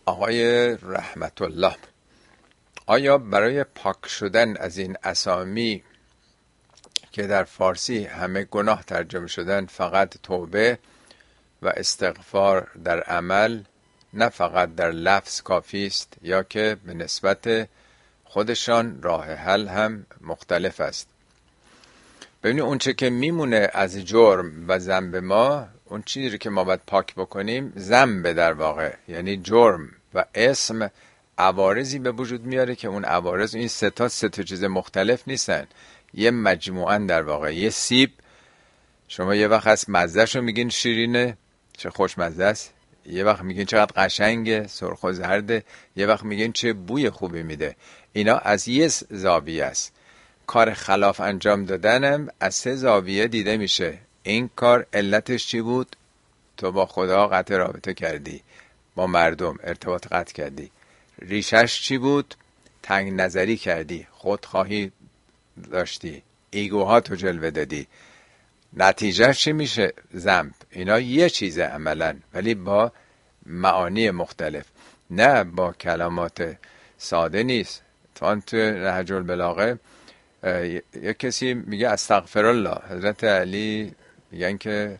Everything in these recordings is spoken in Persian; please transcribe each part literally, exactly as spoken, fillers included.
آقای رحمت الله، آیا برای پاک شدن از این اسامی که در فارسی همه گناه ترجمه شدن فقط توبه و استغفار در عمل نه فقط در لفظ کافی است، یا که به نسبت خودشان راه حل هم مختلف است؟ ببینید اون چه که میمونه از جرم و ذنب ما، اون چیزی که ما باید پاک بکنیم ذنب در واقع، یعنی جرم و اسم عوارضی به وجود میاره که اون عوارض این سه تا سه تا چیز مختلف نیستن، یه مجموعاً در واقع. یه سیب شما یه وقت از مزهشو میگین شیرینه، چه خوشمزه است، یه وقت میگین چقدر قشنگه، سرخ و زرده، یه وقت میگین چه بوی خوبی میده. اینا از یه زاویه است. کار خلاف انجام دادنم از سه زاویه دیده میشه. این کار علتش چی بود؟ تو با خدا قطع رابطه کردی، با مردم ارتباط قطع کردی. ریشش چی بود؟ تنگ نظری کردی، خودخواهی داشتی، ایگوها تو جلوه دادی. نتیجه چی میشه؟ ذنب. اینا یه چیزه عملا، ولی با معانی مختلف، نه با کلمات ساده نیست. تو تو نهج البلاغه یک کسی میگه استغفر الله، حضرت علی میگن که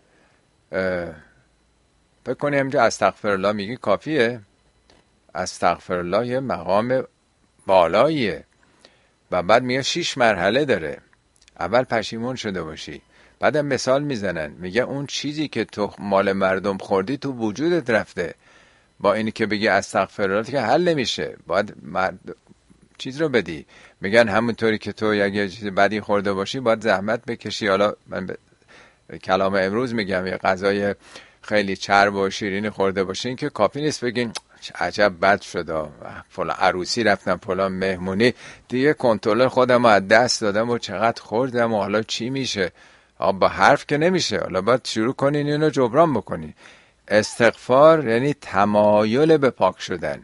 فکر کنی همینجا استغفر الله میگی کافیه؟ استغفر الله یه مقام بالاییه و بعد میگه شیش مرحله داره. اول پشیمون شده باشی، بعدم مثال میزنن میگه اون چیزی که تو مال مردم خوردی تو وجودت رفته، با اینی که بگی استغفرالله که حل نمیشه، باید مرد... چیز رو بدی. میگن همونطوری که تو یه چیز بدی خورده باشی باید زحمت بکشی. حالا من به کلام امروز میگم یه غذای خیلی چرب و شیرین خورده باشین که کافی نیست بگین عجب بد شده، فلان عروسی رفتم فلان مهمونی دیگه کنترل خودم از دست دادم و چقدر خوردم و حالا چی میشه. با حرف که نمیشه، حالا باید شروع کنین اینو جبران بکنین. استغفار یعنی تمایل به پاک شدن.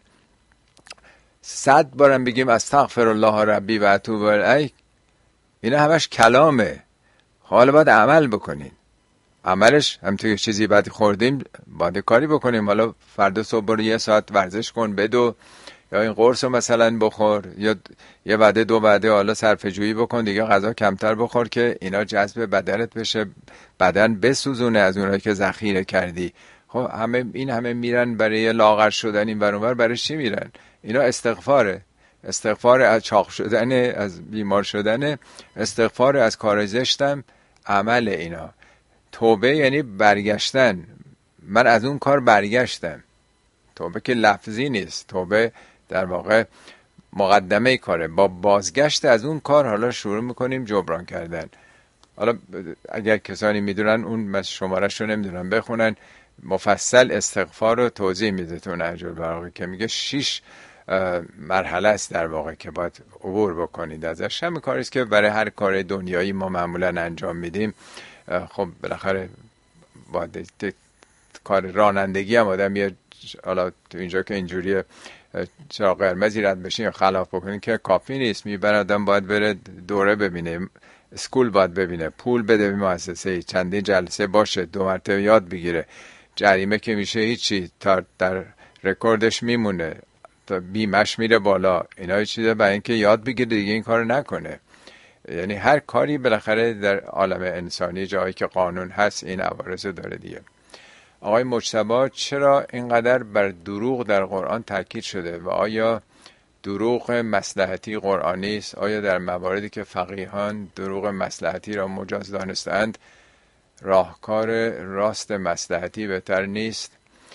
صد بارم بگیم استغفر الله ربی و اتوب الیه، اینا همش کلامه. حالا باید عمل بکنین. عملش هم توی چیزی بعد خوردیم باید کاری بکنیم. حالا فردا صبح برو یه ساعت ورزش کن بدو، یا این قرص رو مثلا بخور، یا یه وعده دو وعده حالا صرفه جویی بکن دیگه، غذا کمتر بخور که اینا جذب بدنت بشه، بدن بسوزونه از اونایی که ذخیره کردی. خب همه این همه میرن برای لاغر شدن این ور اون ور، برای چی میرن؟ اینا استغفاره. استغفار از چاق شدن، از بیمار شدن، استغفار از کار زشتم عمل. اینا توبه یعنی برگشتن. من از اون کار برگشتم. توبه که لفظی نیست، توبه در واقع مقدمه کاره. با بازگشت از اون کار حالا شروع میکنیم جبران کردن. حالا اگر کسانی میدونن اون شمارش رو نمیدونن بخونن، مفصل استغفار رو توضیح میده تو نهج البلاغه که میگه شش مرحله است در واقع که باید عبور بکنید ازش. همین کاری است که برای هر کار دنیایی ما معمولا انجام میدیم. خب بالاخره باید کار رانندگی هم آدم یه، حالا تو اینجا که اینجوری چراغ قرمزی رد بشین یا خلاف بکنین که کافی نیست. میبره آدم باید بره دوره ببینه، اسکول باید ببینه، پول بده به مؤسسه، چندین جلسه باشه، دو مرتبه یاد بگیره. جریمه که میشه هیچی، تا در رکوردش میمونه، تا بیمش میره بالا. اینا چیزه برای اینکه یاد بگیره دیگه این کارو نکنه. یعنی هر کاری بالاخره در عالم انسانی جایی که قانون هست این عوارض داره دیگه. آقای مجتبی، چرا اینقدر بر دروغ در قرآن تاکید شده و آیا دروغ مصلحتی قرآنی است؟ آیا در مواردی که فقیهان دروغ مصلحتی را مجاز دانستند راهکار راست مصلحتی بهتر نیست؟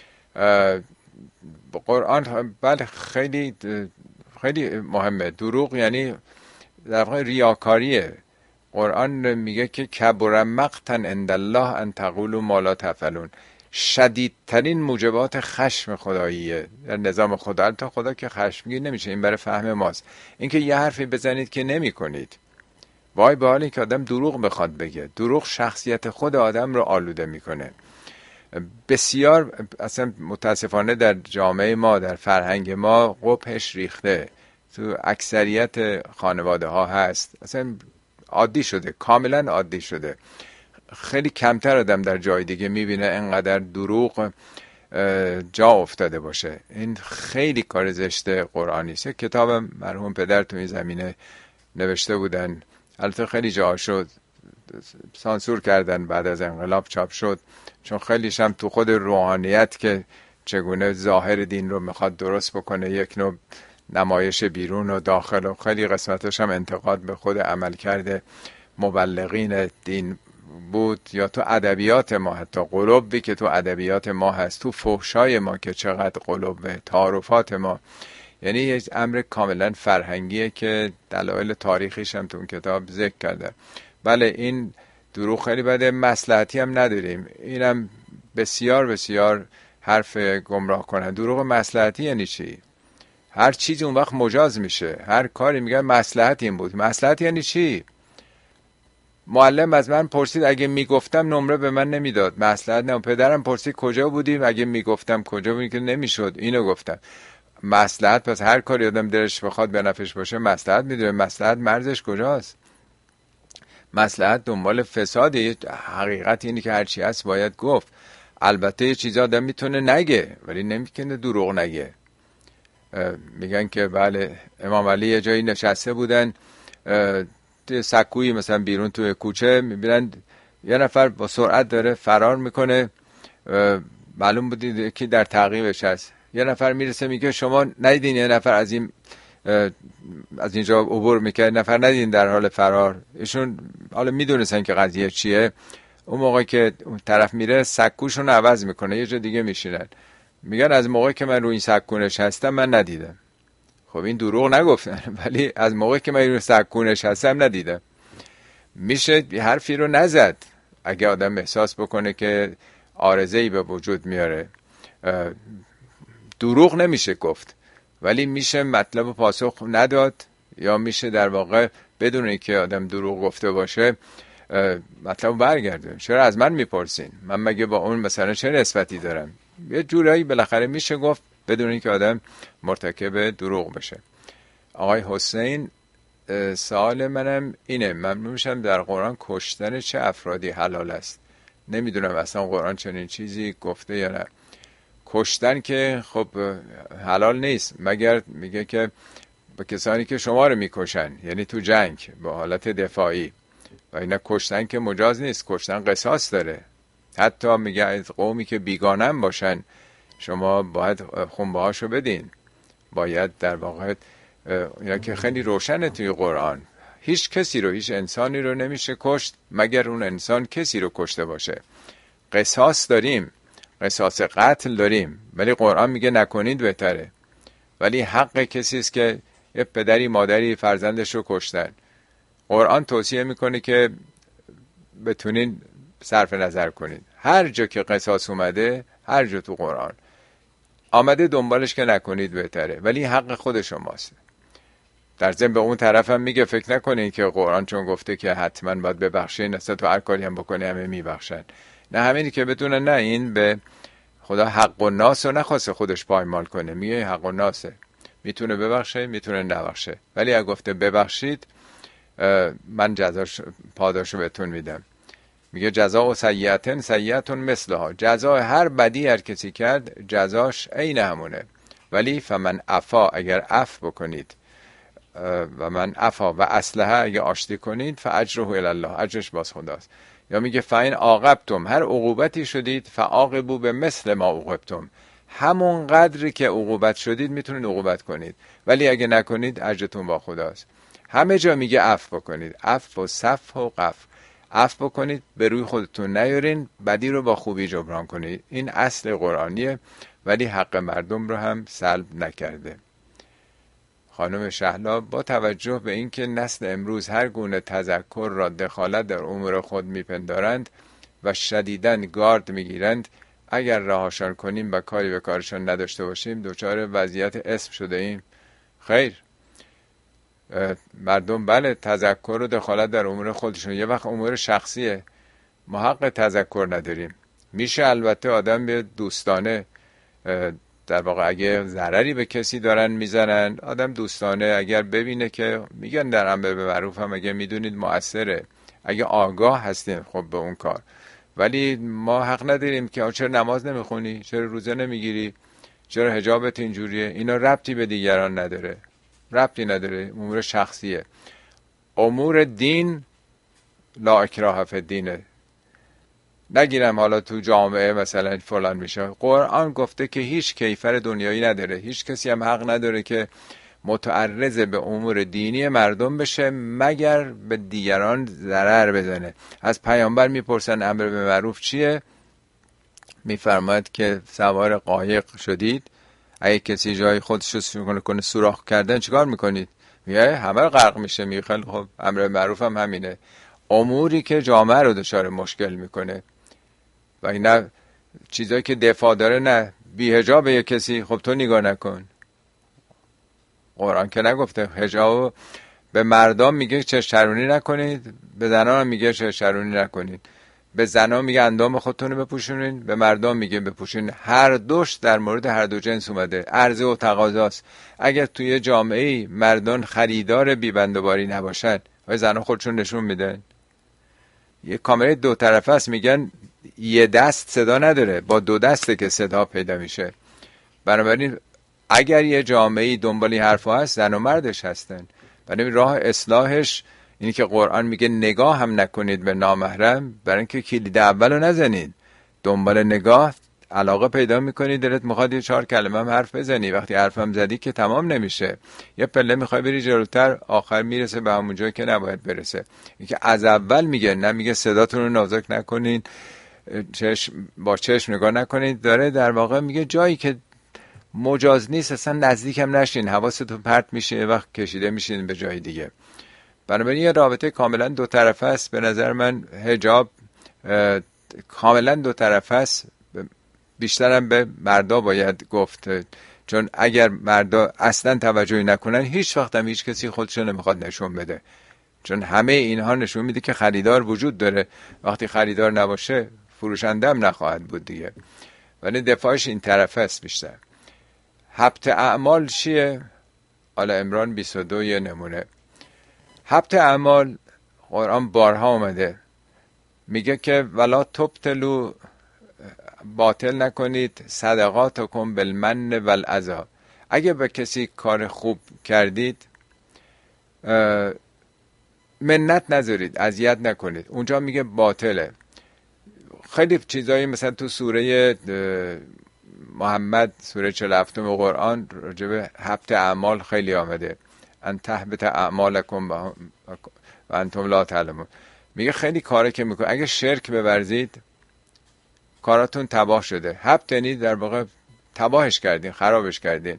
قرآن بله خیلی خیلی مهمه. دروغ یعنی در واقع ریاکاریه. قرآن میگه که کبر مقتا عند الله ان تقولوا ما لا تفعلون. شدیدترین موجبات خشم خداییه در نظام خدا. تا خدا که خشمگین نمیشه، این برای فهم ماست. اینکه یه حرفی بزنید که نمی کنید، وای به حالی که آدم دروغ بخواد بگه. دروغ شخصیت خود آدم رو آلوده میکنه. بسیار اصلا متاسفانه در جامعه ما، در فرهنگ ما قبحش ریخته، تو اکثریت خانواده ها هست، اصلا عادی شده، کاملا عادی شده. خیلی کمتر آدم در جای دیگه میبینه انقدر دروغ جا افتاده باشه. این خیلی کار زشت قرآنی است. کتاب مرحوم پدر تو این زمینه نوشته بودن، البته خیلی جا شد سانسور کردن، بعد از انقلاب چاپ شد، چون خیلیش هم تو خود روحانیت که چگونه ظاهر دین رو میخواد درست بکنه، یک نوع نمایش بیرون و داخل، و خیلی قسمتش هم انتقاد به خود عمل کرده مبلغین دین بود، یا تو ادبیات ما، حتی قلوبی که تو ادبیات ما هست، تو فحشای ما که چقدر قلوبه، تعارفات ما. یعنی یک امر کاملا فرهنگیه که دلایل تاریخیش هم تو اون کتاب ذکر کرده. بله این دروغ خیلی بده، مصلحتی هم نداریم، اینم بسیار بسیار حرف گمراه کنن. دروغ مصلحتی یعنی چی؟ هر چیزی اون وقت مجاز میشه، هر کاری میگن مصلحت این بود. مصلحت یعنی چی؟ معلم از من پرسید اگه میگفتم نمره به من نمیداد، مصلحت نه. پدرم پرسید کجا بودیم، اگه میگفتم کجا بودیم که نمیشد، اینو گفتم. مصلحت پس هر کاری آدم دلش بخواد به نفعش باشه مصلحت میدونه. مصلحت مرزش کجاست؟ مصلحت دنبال فساده. حقیقت اینه که هر چی هست باید گفت. البته یه چیزا آدم میتونه نگه ولی نمیتونه دروغ نگه. میگن که بله امام علی یه جایی نشسته بودن توی سکویی مثلا بیرون توی کوچه، میبینن یه نفر با سرعت داره فرار میکنه، معلوم بود که در تعقیبش هست. یه نفر میرسه میگه شما ندیدین یه نفر از این از اینجا عبور میکرد، نفر ندیدین در حال فرار؟ ایشون حالا میدونستن که قضیه چیه. اون موقع که اون طرف میره سکوشون عوض میکنه، یه جا دیگه میشینن، میگن از موقعی که من روی این سکونش هستم من ندیدم. خب این دروغ نگفتن، ولی از موقعی که من روی سکونش هستم ندیدم. میشه حرفی رو نزد اگه آدم احساس بکنه که عارضه‌ای به وجود میاره. دروغ نمیشه گفت، ولی میشه مطلب و پاسخ نداد، یا میشه در واقع بدون اینکه آدم دروغ گفته باشه مطلب برگردون. چرا از من میپرسین؟ من مگه با اون مثلا چه نسبتی دارم؟ یه جورایی بالاخره میشه گفت بدون اینکه آدم مرتکب دروغ بشه. آقای حسین، سوال منم اینه، من میشم در قرآن کشتن چه افرادی حلال است؟ نمیدونم اصلا قرآن چنین چیزی گفته یا نه. کشتن که خب حلال نیست، مگر میگه که با کسانی که شما رو میکشن، یعنی تو جنگ با حالت دفاعی، و اینا کشتن که مجاز نیست. کشتن قصاص داره. حتی میگه از قومی که بیگانم باشن شما باید خونبه هاشو بدین. باید در واقع اینا که خیلی روشنه توی قرآن، هیچ کسی رو، هیچ انسانی رو نمیشه کشت مگر اون انسان کسی رو کشته باشه. قصاص داریم، قصاص قتل داریم، ولی قرآن میگه نکنید بهتره. ولی حق کسی است که یه پدری مادری فرزندش رو کشتن، قرآن توصیه میکنه که بتونین صرف نظر کنید. هر جا که قصاص اومده، هر جا تو قرآن آمده دنبالش که نکنید بهتره، ولی حق خود شماست. در ضمن به اون طرف هم میگه فکر نکنید که قرآن چون گفته که حتما باید ببخشین اصلا تو هر کاری هم بکنی همه میبخشن. نه، همینی که بدونن نه، این به خدا حق و ناس رو نخواسته خودش پایمال کنه، میگه حق و ناسه، میتونه ببخشه میتونه نبخشه. ولی اگه گفته ببخشید من جزاش پاداشو بهتون میدم. میگه جزا و سیئتن سیئتون مثلها، جزا هر بدی هر کسی کرد جزاش عین همونه. ولی فمن عفا، اگر عفو بکنید، و من عفا و اصلحه، اگه آشتی کنید، فاجره الی الله، اجرش باز خداست. یا میگه فاین عاقبتم، هر عقوبتی شدید، فعاقبوا بمثل ما عوقبتم، همون قدری که عقوبت شدید میتونید عقوبت کنید، ولی اگه نکنید اجرتون با خداست. همه جا میگه عفو بکنید، عفو و صفح و غفو. عفو بکنید، به روی خودتون نیارین، بدی رو با خوبی جبران کنید. این اصل قرآنیه، ولی حق مردم رو هم سلب نکرده. خانم شهلا، با توجه به اینکه نسل امروز هر گونه تذکر را دخالت در امور خود میپندارند و شدیداً گارد میگیرند، اگر رهاشان کنیم و کاری به کارشان نداشته باشیم دچار وضعیت اسم شده ایم. خیر، مردم بله تذکر و دخالت در امور خودشون، یه وقت امور شخصیه، ما حق تذکر نداریم. میشه البته آدم به دوستانه، در واقع اگه ضرری به کسی دارن میزنن، آدم دوستانه اگر ببینه که میگن در امر به معروف هم اگه میدونید مؤثره، اگه آگاه هستین خب به اون کار، ولی ما حق نداریم که چرا نماز نمیخونی، چرا روزه نمیگیری، چرا حجابت اینجوریه. اینا ربطی به دیگران نداره، ربطی نداره، امور شخصیه. امور دین لا اکراه فی الدینه. نگیرم حالا تو جامعه مثلا فلان میشه. قرآن گفته که هیچ کیفر دنیایی نداره، هیچ کسی هم حق نداره که متعرض به امور دینی مردم بشه مگر به دیگران ضرر بزنه. از پیامبر میپرسن امر به معروف چیه؟ میفرماید که سوار قایق شدید، اگه کسی جای خودش رو شروع کنه سوراخ کردن چیکار میکنید؟ میگه همه رو غرق میشه. میگه خیلی خب امر به معروف هم همینه. اموری که جامعه رو دچار مشکل میکنه و اینا چیزایی که دفاع داره، نه بی حجاب یه کسی، خب تو نگاه نکن. قرآن که نگفته حجاب؟ به مردم میگه چشم‌چرونی نکنید، به زنان هم میگه چشم‌چرونی نکنید. به زنان میگه اندام خودتون رو بپوشونید، به مردم میگه بپوشونید. هر دوش در مورد هر دو جنس اومده، عرضه و تقاضاست. اگر توی جامعه مردان خریدار بی‌بندوباری نباشن، و زنان خودشون نشون میدن. یه کامره دو طرفه است، میگن یه دست صدا نداره، با دو دسته که صدا پیدا میشه. بنابراین اگر یه جامعه دنبالی حرفا هست، زن و مردش هستن. بنابراین راه اصلاحش اینی که قرآن میگه نگاه هم نکنید به نامحرم، برای اینکه کلید اولو نزنید. دنبال نگاه علاقه پیدا میکنی، دلت میخواد یه چهار کلمه هم حرف بزنی. وقتی حرفم زدی که تمام نمیشه، یه پله میخوای بری جلوتر، آخر میرسه به همون جایی که نباید برسه. اینکه از اول میگه، نه میگه صداتون رو نازک نکنید، چشم با چشم نگاه نکنید. داره در واقع میگه جایی که مجاز نیست اصلا نزدیکم نشین، حواستون پرت میشه، یه وقت کشیده میشین به جای دیگه. بنابراین یه رابطه کاملا دو طرفه است. به نظر من حجاب کاملا دو طرفه است. بیشترم به مردا باید گفت، چون اگر مردا اصلا توجهی نکنن، هیچ وقت هم هیچ کسی خودشو نمیخواد نشون بده، چون همه اینها نشون میده که خریدار وجود داره. وقتی خریدار نباشه، فروشنده هم نخواهد بود دیگه. ولی دفاعش این طرفه است بیشتر. حبط اعمال چیه؟ آل عمران بیست و دو یه نمونه. حبط اعمال قرآن بارها اومده، میگه که ولا تبطلوا، باطل نکنید صدقاتکم بالمن والاذی. اگه به کسی کار خوب کردید منت نذارید، اذیت نکنید. اونجا میگه باطله. خیلی چیزایی مثلا تو سوره محمد، سوره چهل و هفت قرآن، راجع به حبط اعمال خیلی آمده. ان تحبط اعمالکم و انتم لا تعلمون. میگه خیلی کاره که میکنه، اگه شرک بورزید کاراتون تباه شده. حبط یعنی در واقع تباهش کردین، خرابش کردین.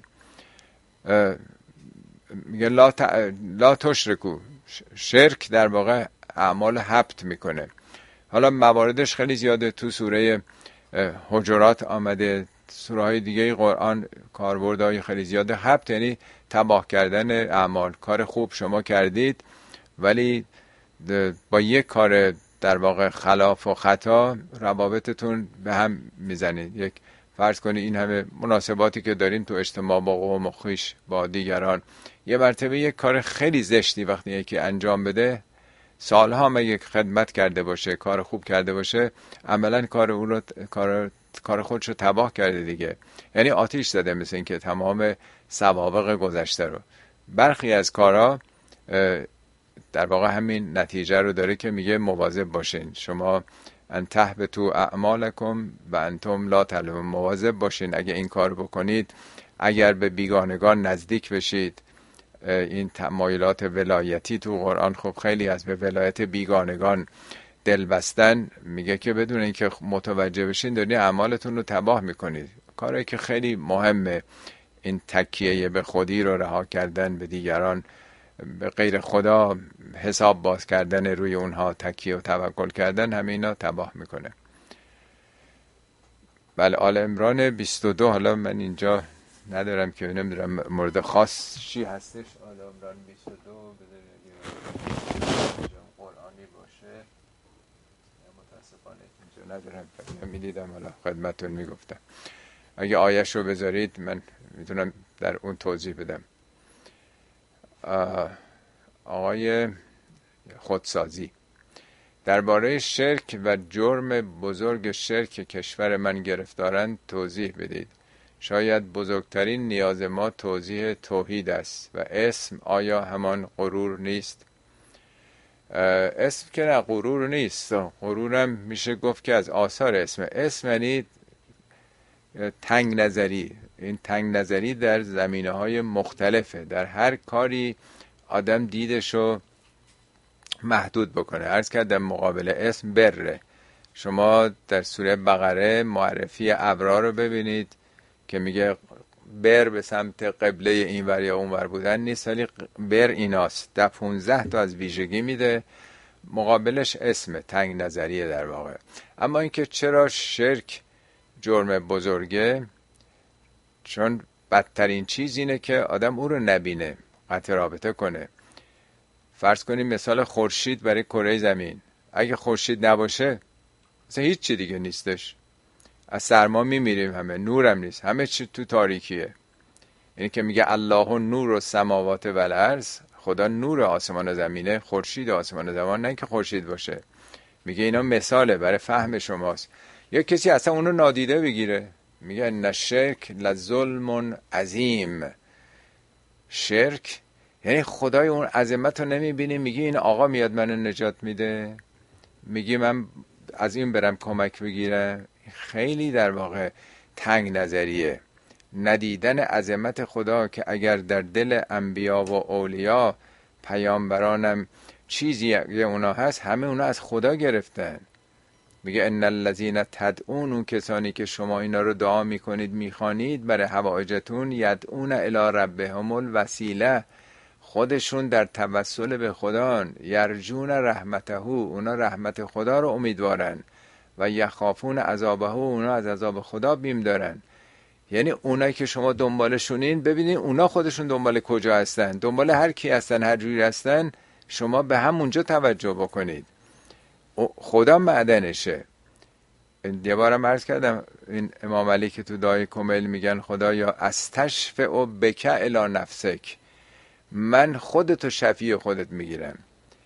میگه لا, ت... لا تشرکو، شرک در واقع اعمال حبط میکنه. حالا مواردش خیلی زیاده، تو سوره حجرات آمده، سوره های دیگه قرآن کاربردهای خیلی زیاده. حبط یعنی تباه کردن اعمال. کار خوب شما کردید ولی با یک کار در واقع خلاف و خطا روابطتون به هم میزنید. یک فرض کنید این همه مناسباتی که داریم تو اجتماع با قوم و خویش با دیگران، یه مرتبه یک کار خیلی زشتی وقتی یکی انجام بده، سالها هم یک خدمت کرده باشه، کار خوب کرده باشه، عملا کار اون رو کار کار خودش رو تباه کرده دیگه. یعنی آتیش زده، مثل این که تمام سوابق گذشته رو. برخی از کارها در واقع همین نتیجه رو داره که میگه مواظب باشین شما، ان تحبطوا اعمالکم و انتم لا تعلمون. مواظب باشین اگه این کار بکنید، اگر به بیگانگان نزدیک بشید. این تمایلات ولایتی تو قرآن خب خیلی از به ولایت بیگانگان دل بستن، میگه که بدون اینکه متوجه بشین دارین اعمالتون رو تباه میکنید. کاری که خیلی مهمه، این تکیه به خودی رو رها کردن، به دیگران به غیر خدا حساب باز کردن، روی اونها تکیه و توکل کردن، همه اینا تباه میکنه. بله، آل عمران بیست و دو. حالا من اینجا ندارم که نمیدونم مورد خاص چی هستش. آل عمران بیست و دو قرآنی باشه، متاسفانه اینجا ندارم، میدیدم حالا خدمتون میگفتم. اگه آیش رو بذارید من میتونم در اون توضیح بدم. آقای خودسازی درباره شرک و جرم بزرگ شرک کشور من گرفتارند توضیح بدید. شاید بزرگترین نیاز ما توضیح توحید است و اسم آیا همان غرور نیست؟ اسم که نه غرور نیست. غرورم میشه گفت که از آثار اسم. اسم یعنی تنگ نظری. این تنگ نظری در زمینه های مختلفه. در هر کاری آدم دیدشو محدود بکنه. عرض کردم مقابل اسم بره. شما در سوره بقره معرفی ابرار رو ببینید که میگه بر به سمت قبله اینور یا اونور بودن نیست، ولی بر ایناست. در پونزده تا از ویژگی میده، مقابلش اسم تنگ نظریه در واقع. اما اینکه چرا شرک جرم بزرگه؟ چون بدترین چیز اینه که آدم او رو نبینه، قطع رابطه کنه. فرض کنیم مثال خورشید برای کره زمین. اگه خورشید نباشه مثلا هیچ چی دیگه نیستش. از سرما میمیریم همه، نورم نیست، همه چی تو تاریکیه. یعنی که میگه الله نور و سماوات و الارض، خدا نور آسمان و زمینه، خورشید آسمان و زمان، نه که خورشید باشه. میگه اینا مثاله برای فهم شماست. یا کسی اصلا اونو نادیده بگیره، میگه ان شرک لظلم عظیم. شرک یعنی خدای اون عظمت رو نمیبینی، میگی این آقا میاد منو نجات میده، میگی من از این برم کمک بگیرم. خیلی در واقع تنگ نظریه. ندیدن عظمت خدا که اگر در دل انبیا و اولیا پیامبرانم چیزی اونا هست، همه اونا از خدا گرفتن. میگه ان الذین تدعون، اون کسانی که شما اینا رو دعا میکنید میخوانید برای حوائجتون، یدعون الی ربهم الوسیله، خودشون در توسل به خدا، یرجون رحمته، اونا رحمت خدا رو امیدوارن، و یخافون عذابه، اونا از عذاب خدا بیم دارن. یعنی اونایی که شما دنبالشونین، ببینید اونا خودشون دنبال کجا هستن، دنبال هر کی هستن، هر جوری هستن، شما به همونجا توجه بکنید. خدا معدنشه. یه بارم عرض کردم این امام علی که تو دعای کمیل میگن خدایا استشفع بک الی نفسک، من خودتو شفیع خودت میگیرم.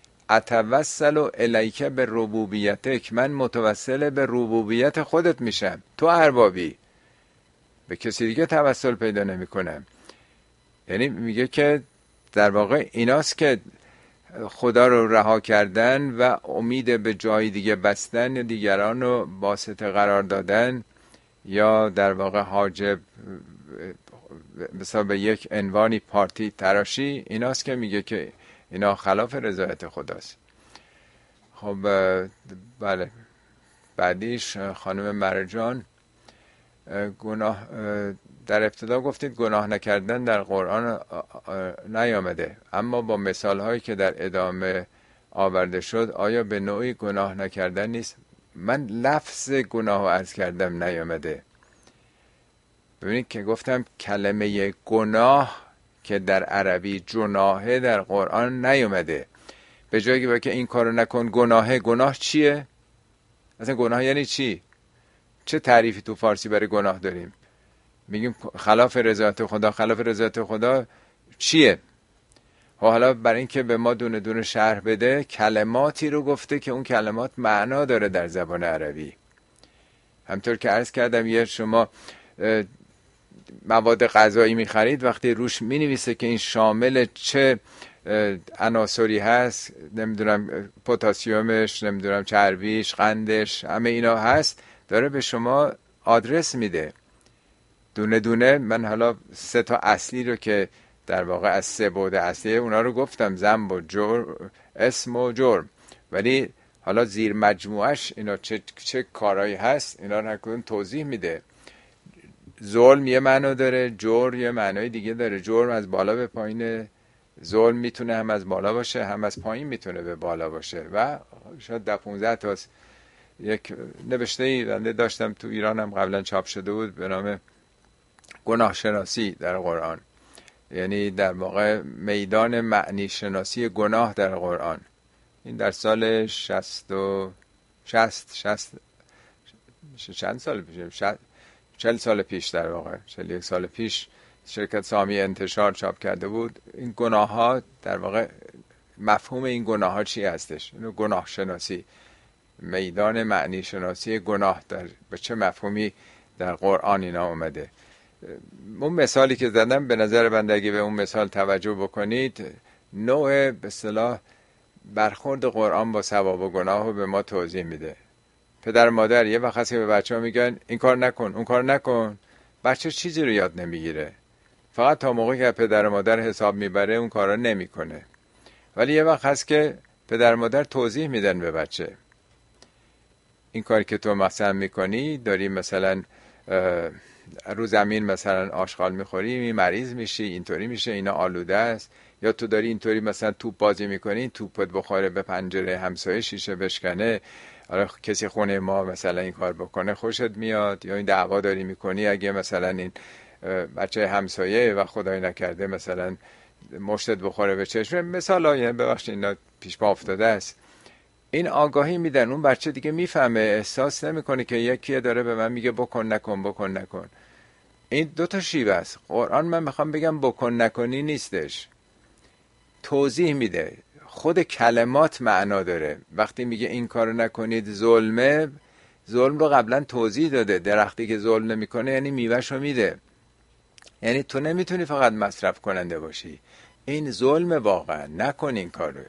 اتوسل الیک به ربوبیتک، من متوسل به ربوبیت خودت میشم. تو اربابی، به کسی دیگه توسل پیدا نمی کنم. یعنی میگه که در واقع ایناست که خدا رو رها کردن و امید به جای دیگه بستن یا دیگران رو واسطه قرار دادن، یا در واقع حاجب مثلا به یک عنوانی پارتی تراشی، ایناست که میگه که اینا خلاف رضایت خداست. خب بله، بعدیش خانم مرجان، گناه در ابتدا گفتید گناه نکردن در قرآن نیامده، اما با مثال هایی که در ادامه آورده شد آیا به نوعی گناه نکردن نیست؟ من لفظ گناه عرض کردم نیامده. ببینید که گفتم کلمه گناه که در عربی جناحه در قرآن نیامده. به جایی که این کارو نکن گناهه، گناه چیه؟ اصلا گناه یعنی چی؟ چه تعریفی تو فارسی برای گناه داریم؟ میگیم خلاف رضایت خدا. خلاف رضایت خدا چیه؟ حالا برای اینکه به ما دونه دونه شرح بده، کلماتی رو گفته که اون کلمات معنا داره در زبان عربی. همطور که عرض کردم، یه شما مواد غذایی میخرید، وقتی روش مینویسه که این شامل چه عناصری هست، نمیدونم پتاسیمش، نمیدونم چربیش، قندش، همه اینا هست، داره به شما آدرس میده دونه دونه. من حالا سه تا اصلی رو که در واقع از سه بعد اصلی اونا رو گفتم، ذنب و جرم، اسم و جرم، ولی حالا زیر مجموعش اینا چه چه کارهایی هست اینا رو هرکدوم توضیح میده. ظلم یه معنی داره، جرم یه معنای دیگه داره. جرم از بالا به پایین، ظلم میتونه هم از بالا باشه هم از پایین میتونه به بالا باشه. و شاید ده پونزده تا یک نوشته ای داشتم تو ایرانم قبلا چاپ شده بود به نام گناه شناسی در قرآن، یعنی در واقع میدان معنی شناسی گناه در قرآن. این در سال شصت و شصت شصت چند سال پیش، چل سال پیش در واقع، چل یک سال پیش شرکت سامی انتشار چاپ کرده بود. این گناه ها در واقع مفهوم این گناه ها چی هستش، اینو گناه شناسی. میدان معنی شناسی گناه در به چه مفهومی در قرآن اینا اومده. اون مثالی که زدم به نظر بنده اگه به اون مثال توجه بکنید، نوع به اصطلاح برخورد قرآن با ثواب و گناه رو به ما توضیح میده. پدر مادر یه وقت هست که به بچه ها میگن این کار نکن اون کار نکن، بچه چیزی رو یاد نمیگیره، فقط تا موقعی که پدر مادر حساب میبره اون کارا نمیکنه. ولی یه وقت هست که پدر مادر توضیح میدن به بچه این کاری که تو مثلا میکنی، داری مثلا رو زمین مثلا آشغال میخوری مریض میشی، اینطوری میشه، اینا آلوده است، یا تو داری اینطوری مثلا توپ بازی میکنی توپت بخوره به پنجره همسایه شیشه بشکنه، حالا کسی خونه ما مثلا این کار بکنه خوشت میاد، یا این دعوا داری میکنی اگه مثلا این بچه همسایه و خدای نکرده مثلا مشتت بخوره به چشم، مثال های ببخشید اینا پیش پا افتاده است. این آگاهی میدن، اون بچه دیگه میفهمه، احساس نمیکنه که یکی داره به من میگه بکن نکن بکن نکن. این دو تا شیوه است. قرآن من میخوام بگم بکن نکنی نیستش، توضیح میده. خود کلمات معنا داره. وقتی میگه این کارو نکنید ظلمه، ظلم رو قبلا توضیح داده. درختی که ظلم نمیکنه یعنی میوهشو میده، یعنی تو نمیتونی فقط مصرف کننده باشی، این ظلم واقعا، نکن این کارو.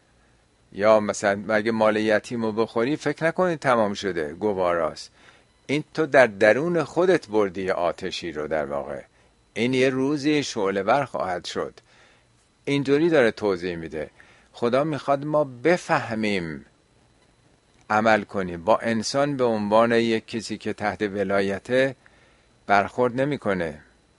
یا مثلا اگه مال یتیمو بخوری فکر نکنید تمام شده گواراست، این تو در درون خودت بردی آتشی رو، در واقع این یه روزی شعله ور خواهد شد. اینجوری داره توضیح میده. خدا میخواد ما بفهمیم، عمل کنیم. با انسان به عنوان یک کسی که تحت ولایته برخورد نمیکنه،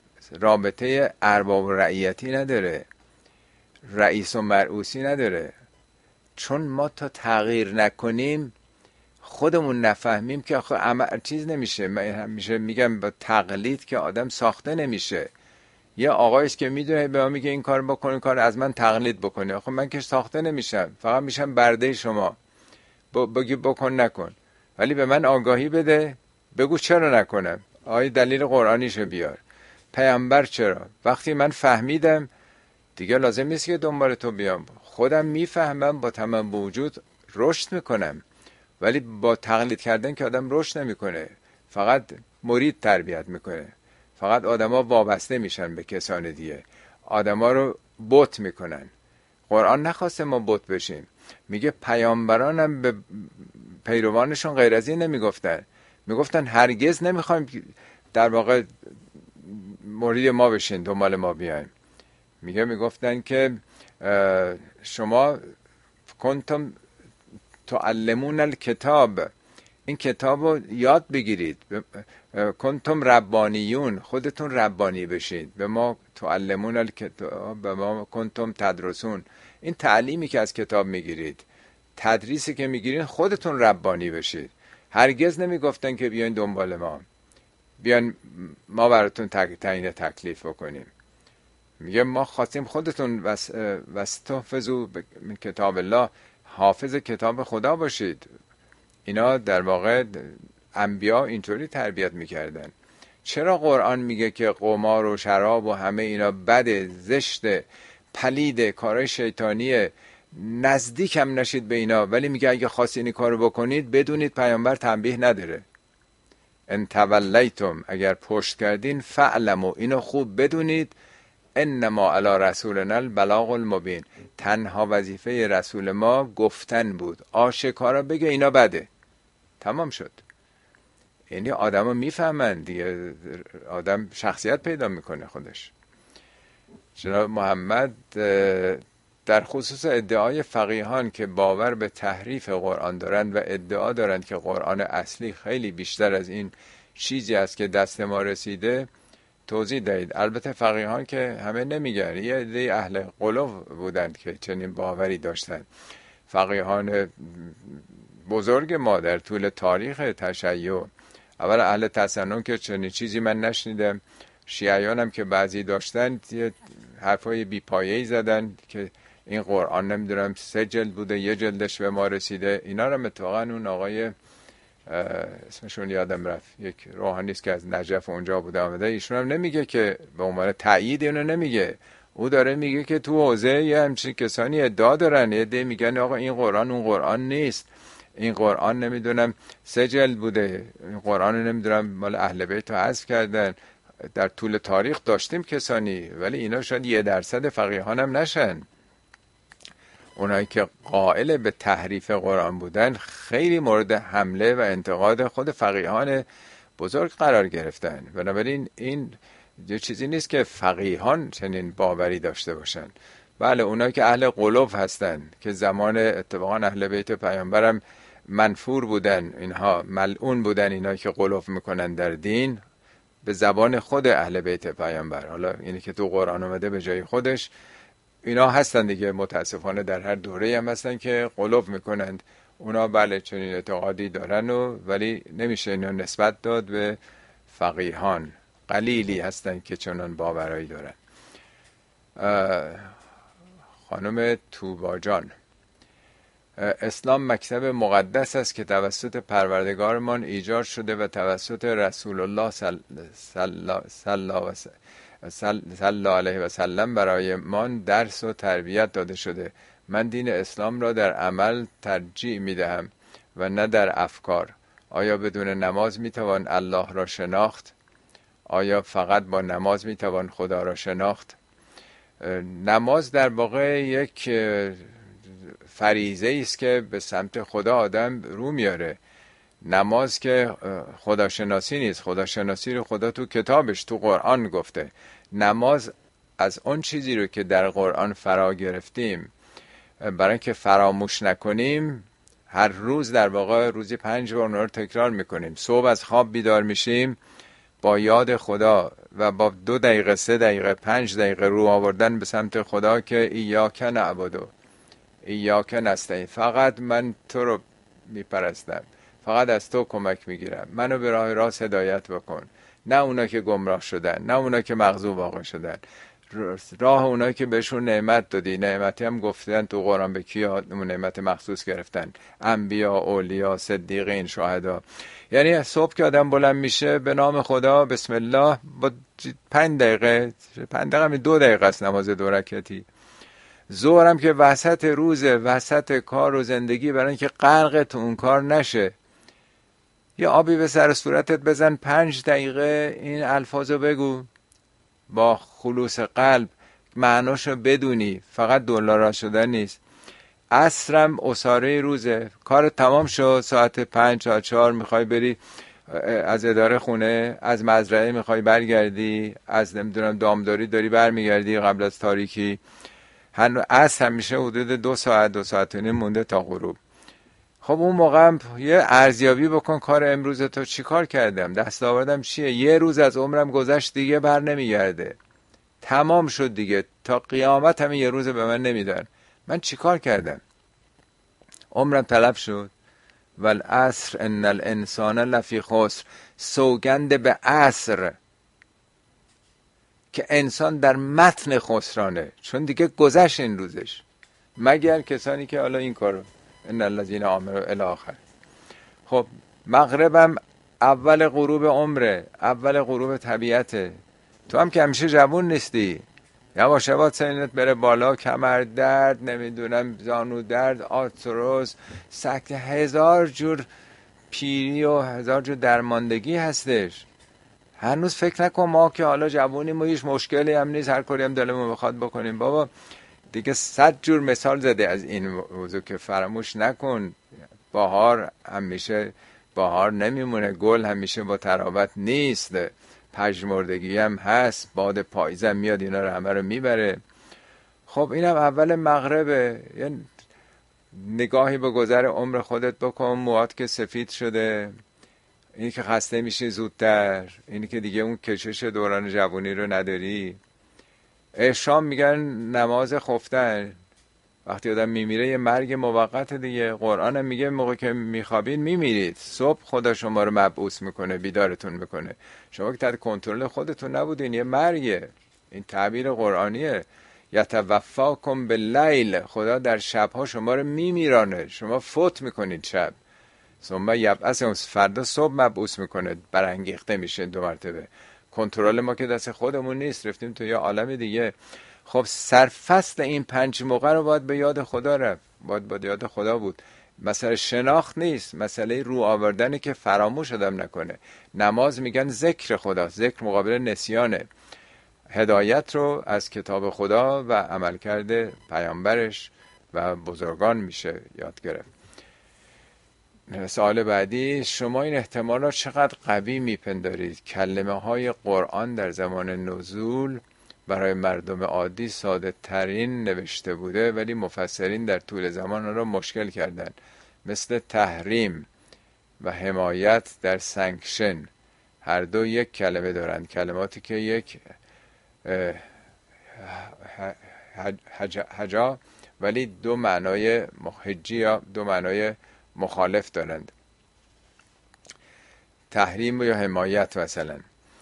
رابطه ارباب و رعیتی نداره، رئیس و مرئوسی نداره. چون ما تا تغییر نکنیم، خودمون نفهمیم که آخه عمل چیز نمیشه. من همیشه میگم با تقلید که آدم ساخته نمیشه. یه آقایی است که میدونه به من میگه این کار بکن، این کار از من تقلید بکنه، آخه من که ساخته نمیشم، فقط میشم برده شما، بگی بکن نکن. ولی به من آگاهی بده، بگو چرا نکنم، آیه دلیل قرآنیشو بیار، پیامبر چرا. وقتی من فهمیدم دیگه لازم نیست که دنبال تو بیام، خودم میفهمم، با تمام وجود رشد میکنم. ولی با تقلید کردن که آدم رشد نمیکنه، فقط مرید تربیت میکنه، فقط آدما وابسته میشن به کسان دیگه، آدما رو بت میکنن. قرآن نخواسته ما بت بشیم. میگه پیامبرانم به پیروانشون غیر از این نمیگفتن، میگفتن هرگز نمیخوایم در واقع مرید ما بشین، دنبال ما بیاین. میگه میگفتن که شما کنتم تعلمون الکتاب، این کتاب رو یاد بگیرید، کنتم ربانیون، خودتون ربانی بشید، به ما تعلمون الکتاب به ما کنتم تدرسون. این تعلیمی که از کتاب میگیرید، تدریسی که میگیرید، خودتون ربانی بشید. هرگز نمیگفتن که بیاین دنبال ما، بیاین ما براتون تعیین تکلیف بکنیم. میگه ما خواستیم خودتون واستحفظوا من کتاب الله، حافظ کتاب خدا باشید. اینا در واقع انبیا اینطوری تربیت میکردن. چرا قرآن میگه که قمار و شراب و همه اینا بده، زشت، پلید، کارهای شیطانیه، نزدیک هم نشید به اینا، ولی میگه اگه خواستین این کارو بکنید بدونید پیامبر تنبیه نداره. ان تولیتم، اگر پشت کردین، فعلموا، اینو خوب بدونید، انما علی رسولنا البلاغ المبین، تنها وظیفه رسول ما گفتن بود، آشکارا بگه اینا بده، تمام شد. یعنی آدم ها میفهمن دیگه، آدم شخصیت پیدا میکنه خودش. جناب محمد در خصوص ادعای فقیهان که باور به تحریف قرآن دارند و ادعا دارند که قرآن اصلی خیلی بیشتر از این چیزی است که دست ما رسیده توضیح دهید. البته فقیهان که همه نمیگن، یه عده اهل قلوب بودند که چنین باوری داشتند. فقیهان بزرگ ما در طول تاریخ تشیع، اول اهل تسنن که چنین چیزی من نشنیدم، شیعیان هم که بعضی داشتن یه حرفای بی پایه‌ای زدن که این قرآن نمیدونم سه جلد بوده، یه جلدش به ما رسیده. اینا رو اتفاقا اون آقای اسمشون یادم رفت، یک روحانی است که از نجف اونجا بوده آمده، ایشون هم نمیگه که به عنوان تایید اینو نمیگه، او داره میگه که تو حوزه یه همچین کسانی ادعا دارن، یه ده میگن آقا این قرآن اون قرآن نیست، این قرآن نمیدونم سه جلد بوده، این قرآن نمیدونم مال اهل بیت رو حذف کردن. در طول تاریخ داشتیم کسانی، ولی اینا شاید یه درصد فقیهان هم نشن. اونایی که قائل به تحریف قرآن بودن خیلی مورد حمله و انتقاد خود فقیهان بزرگ قرار گرفتن. بنابراین این یه چیزی نیست که فقیهان چنین باوری داشته باشن. بله اونایی که اهل قلوب هستن که زمان اتفاقا اهل بیت پیامبرم منفور بودن، اینها ملعون بودن، اینا که قلوب میکنن در دین به زبان خود اهل بیت پیامبر. حالا اینی که تو قرآن اومده به جای خودش، اینا هستن دیگه، متاسفانه در هر دوره هم هستن که قلوب میکنند. اونا بله چنین اعتقادی دارن و ولی نمیشه اینا نسبت داد به فقیهان. قلیلی هستن که چنان باورایی دارن. خانم توباجان: اسلام مکتب مقدس است که توسط پروردگارمان ایجاد شده و توسط رسول الله صلی الله علیه و سلم برای من درس و تربیت داده شده. من دین اسلام را در عمل ترجیح می دهم و نه در افکار. آیا بدون نماز می توان الله را شناخت؟ آیا فقط با نماز می توان خدا را شناخت؟ نماز در واقع یک فریضه است که به سمت خدا آدم رو میاره. نماز که خداشناسی نیست. خداشناسی رو خدا تو کتابش تو قرآن گفته. نماز از اون چیزی رو که در قرآن فرا گرفتیم برای اینکه فراموش نکنیم، هر روز در واقع روزی پنج بار اونها رو تکرار میکنیم. صبح از خواب بیدار میشیم با یاد خدا و با دو دقیقه سه دقیقه پنج دقیقه رو آوردن به سمت خدا که ایاک نعبدو ایاک نستعین، فقط من تو رو میپرستم، فقط از تو کمک میگیرم، منو به راه راست هدایت بکن، نه اونا که گمراه شدن، نه اونا که مغضوب واقع شدن، راه اونایی که بهشون نعمت دادی. نعمتی هم گفتن تو قرآن به کیا نعمت مخصوص گرفتن؟ انبیا، اولیا، صدیقین، شهدا. یعنی صبح که آدم بلند میشه به نام خدا بسم الله، با پنج دقیقه پنج دقیقه دو دقیقه است نماز دو رکعتی. ظهرم که وسط روزه، وسط کار و زندگی، برای اینکه غرق تو اون کار نشه یه آبی به سر صورتت بزن، پنج دقیقه این الفاظو بگو با خلوص قلب، معناشو بدونی، فقط دلار شدن نیست. عصرم اساره روزه، کار تمام شد، ساعت پنج تا چهار میخوای بری از اداره خونه، از مزرعه میخوای برگردی، از نمیدونم دامداری داری برمیگردی قبل از تاریکی، هنوز عصر هم میشه حدود دو ساعت دو ساعت و نیم مونده تا غروب. خب اون موقع هم یه ارزیابی بکن کار امروز تو چی کار کردم، دستاوردم چیه. یه روز از عمرم گذشت دیگه بر نمیگرده، تمام شد دیگه، تا قیامت هم یه روز به من نمیدن. من چی کار کردم؟ عمرم تلف شد. والعصر ان الانسان لفی خسر، سوگند به عصر که انسان در متن خسرانه، چون دیگه گذشت این روزش، مگر کسانی که حالا این کارو ان الذین آمنوا الی آخر. خب مغربم اول غروب عمره، اول غروب طبیعته. تو هم که همیشه جوون نیستی، یواش یواش سنت بره بالا، کمر درد، نمیدونم زانو درد، آرتروز، سکته، هزار جور پیری و هزار جور درماندگی هستش. هنوز فکر نکن ما که حالا جوونیم و هیچ مشکلی هم نیست، هر کاری هم دلمون بخواد بکنیم. بابا دیگه صد جور مثال زده از این موضوع که فراموش نکن. بهار همیشه بهار نمیمونه، گل همیشه با تراوت نیست، پژمردگی هم هست، باد پاییزم میاد اینا رو همه رو میبره. خب اینم اول مغربه. یه نگاهی به گذر عمر خودت بکن، موهات که سفید شده، اینی که خسته میشی زودتر، اینی که دیگه اون کشش دوران جوانی رو نداری. شام میگن نماز خفتن، وقتی آدم میمیره یه مرگ موقت دیگه. قرآن هم میگه موقع که میخوابین میمیرید، صبح خدا شما رو مبعوث میکنه، بیدارتون میکنه. شما که تحت کنترل خودتون نبودین، یه مرگه. این تعبیر قرآنیه. یتوفاکم باللیل، خدا در شبها شما رو میمیرانه، شما فوت میکنید شب. ثم یبعثکم، فردا صبح مبعوث میکنه، برانگیخته میشه دو مرتبه. کنترل ما که دست خودمون نیست، رفتیم تو یه عالم دیگه. خب سرفصل این پنج موقع رو باید به یاد خدا رفت، باید به یاد خدا بود. مسئله شناخت نیست، مسئله رو آوردنه که فراموش آدم نکنه. نماز میگن ذکر خدا، ذکر مقابل نسیانه. هدایت رو از کتاب خدا و عملکرد پیامبرش و بزرگان میشه یاد گرفت. سوال بعدی، شما این احتمال را چقدر قوی میپندارید؟ کلمه های قرآن در زمان نزول برای مردم عادی ساده ترین نوشته بوده، ولی مفسرین در طول زمان آن را مشکل کردند، مثل تحریم و حمایت در سانکشن. هر دو یک کلمه دارند، کلماتی که یک هجا ولی دو معنای محجی یا دو معنای مخالف دارند. تحریم یا حمایت مثلا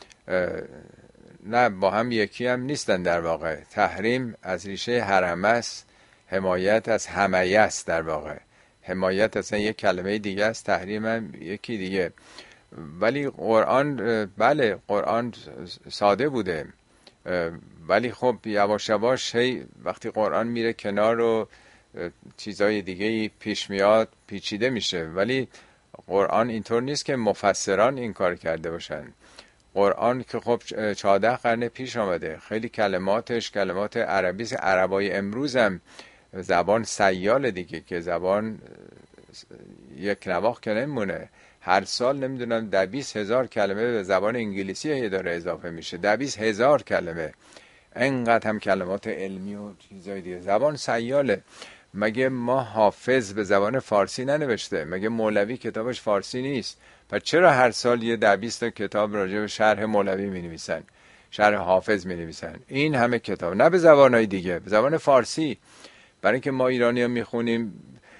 نه، با هم یکی هم نیستن در واقع. تحریم از ریشه حرمه است، حمایت از حمیه است. در واقع حمایت اصلا یک کلمه دیگه است، تحریم هم یکی دیگه. ولی قرآن، بله قرآن ساده بوده، ولی خب یواش یواش هی وقتی قرآن میره کنار و چیزای دیگه پیش میاد پیچیده میشه. ولی قرآن اینطور نیست که مفسران این کار کرده باشن. قرآن که خب چهارده قرن پیش آمده، خیلی کلماتش کلمات عربی است. عربای امروز هم زبان سیال دیگه، که زبان یک نواخت که نمونه. هر سال نمیدونم ده بیست هزار کلمه به زبان انگلیسی داره اضافه میشه، ده بیست هزار کلمه. انقدر هم کلمات علمی و چیزای دیگه. زبان سیاله. مگه ما حافظ به زبان فارسی ننوشته؟ مگه مولوی کتابش فارسی نیست؟ پس چرا هر سال یه ده بیست کتاب راجع به شرح مولوی می نویسن، شرح حافظ می نویسن؟ این همه کتاب نه به زبانهای دیگه، به زبان فارسی. برای اینکه ما ایرانی ها می خونیم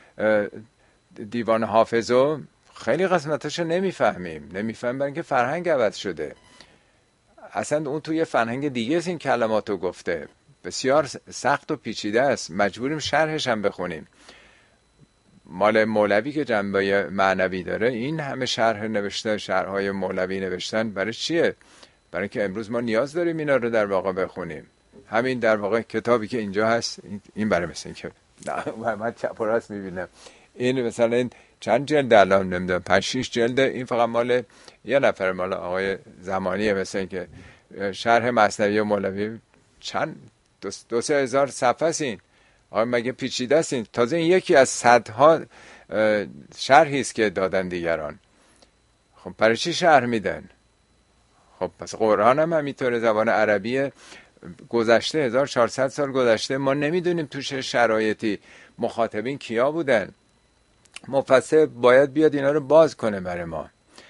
دیوان حافظو، خیلی قسمتاشو نمیفهمیم. نمیفهمیم برای اینکه فرهنگ عوض شده. اصلا اون توی فرهنگ دیگه است این کلماتو گفته. بسیار سخت و پیچیده است، مجبوریم شرحش هم بخونیم. مال مولوی که جنبه معنوی داره، این همه شرح نوشته، شرحهای مولوی نوشتن برای چیه؟ برای اینکه امروز ما نیاز داریم اینا رو در واقع بخونیم. همین در واقع کتابی که اینجا هست، این برای مثل این که نه من چپ و راست میبینم، این مثلا این چند جلد الان نمیدونم پنج شش جلد، این فقط مال یه نفر، مال آقای زمانیه. مثلا این که شرح مثنوی مولوی چند دو, دو سه هزار صفحه است. این آقا مگه پیچیده است؟ این تازه این یکی از صدها شرحی است که دادن دیگران. خب برای چی شرح میدن؟ خب پس قرآن هم همینطوره، زبان عربیه، گذشته هزار و چهارصد سال گذشته، ما نمیدونیم توش شرایطی مخاطبین کیا بودن. مفسر باید بیاد اینا رو باز کنه برای ما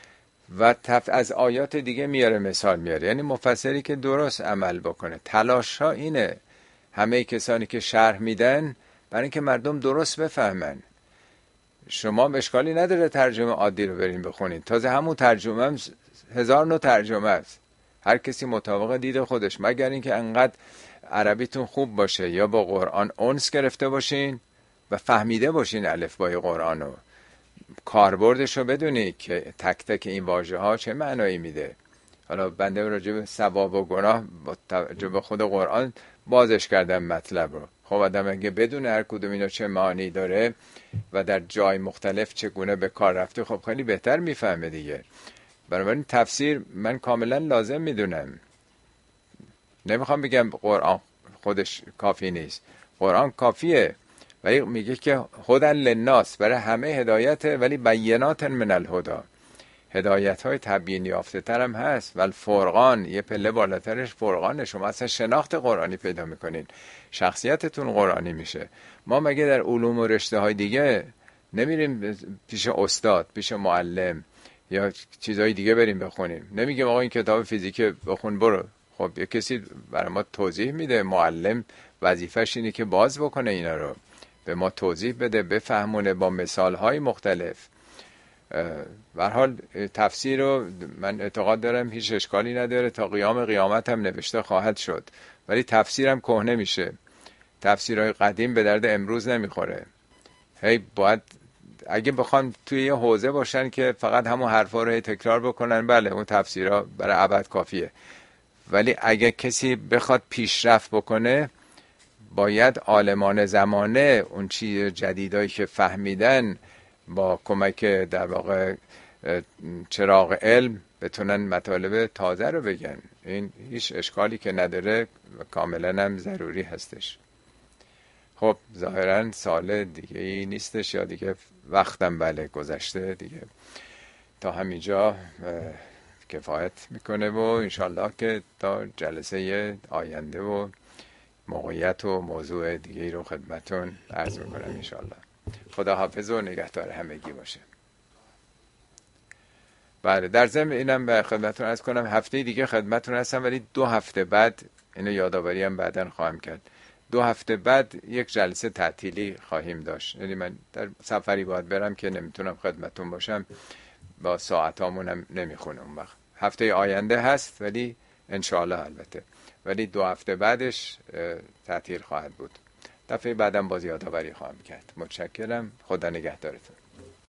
و تف... از آیات دیگه میاره مثال میاره. یعنی مفسری که درست عمل بکنه. تلاش ها اینه، همه کسانی که شرح میدن برای اینکه مردم درست بفهمن. شما اشکالی نداره ترجمه عادی رو برین بخونین، تازه همون ترجمه هم هزار نوع ترجمه است، هر کسی مطابق دید خودش. مگر اینکه انقدر عربیتون خوب باشه یا با قرآن انس گرفته باشین و فهمیده باشین الفبای قرآن رو، کاربردش رو بدونی که تک تک این واژه ها چه معنایی میده. حالا بنده راجع به ثواب و گناه با توجه به خود قرآن بازش کردم مطلب رو. خب آدم اگه بدون هر کدوم اینا چه معنی داره و در جای مختلف چگونه به کار رفته، خب خیلی بهتر میفهمه دیگه. بنابراین تفسیر من کاملا لازم میدونم. نمیخوام بگم قرآن خودش کافی نیست، قرآن کافیه، ولی میگه که هدن للناس، برای همه هدایته، ولی بینات من الهدا، هدایت های تبیین یافته تر هم هست. ولی فرقان، یه پله بالاترش فرقانه، شما اصلا شناخت قرآنی پیدا میکنین، شخصیتتون قرآنی میشه. ما مگه در علوم و رشته های دیگه نمیریم پیش استاد، پیش معلم یا چیزهای دیگه بریم بخونیم؟ نمیگیم آقا این کتاب فیزیک بخون برو. خب یه کسی برای ما توضیح میده، معلم وظیفش اینه که باز بکنه اینا رو، به ما توضیح بده، بفهمونه با مثالهای مختلف. به هر حال تفسیر رو من اعتقاد دارم هیچ اشکالی نداره، تا قیام قیامت هم نوشته خواهد شد، ولی تفسیرم کهنه میشه. تفسیرهای قدیم به درد امروز نمیخوره. هی باید اگه بخوان توی یه حوزه باشن که فقط همون حرفا رو تکرار بکنن، بله اون تفسیرها برای ابد کافیه. ولی اگه کسی بخواد پیشرفت بکنه، باید عالمان زمانه اون چیز جدیدایی که فهمیدن با کمک در واقع چراغ علم بتونن مطالب تازه رو بگن. این هیچ اشکالی که نداره و کاملا هم ضروری هستش. خب ظاهرا سال دیگه ای نیستش یا دیگه وقتم بله گذشته دیگه، تا همینجا کفایت میکنه و انشالله که تا جلسه آینده و موقعیت و موضوع دیگه ای رو خدمتون عرض میکنم انشالله. خدا حافظ و نگهدار همگی باشه. بله در ضمن اینم به خدمتون عرض کنم هفته دیگه خدمتون هستم، ولی دو هفته بعد اینو یادآوری هم بعداً خواهم کرد، دو هفته بعد یک جلسه تعطیلی خواهیم داشت. یعنی من در سفری باید برم که نمیتونم خدمتون باشم، با ساعتامون هم نمیخونه اون وقت. هفته آینده هست ولی انشاءالله البته، ولی دو هفته بعدش تعطیل خواهد بود. دفعه بعدم باز یادآوری خواهم کرد. متشکرم. خدا نگهدارتون.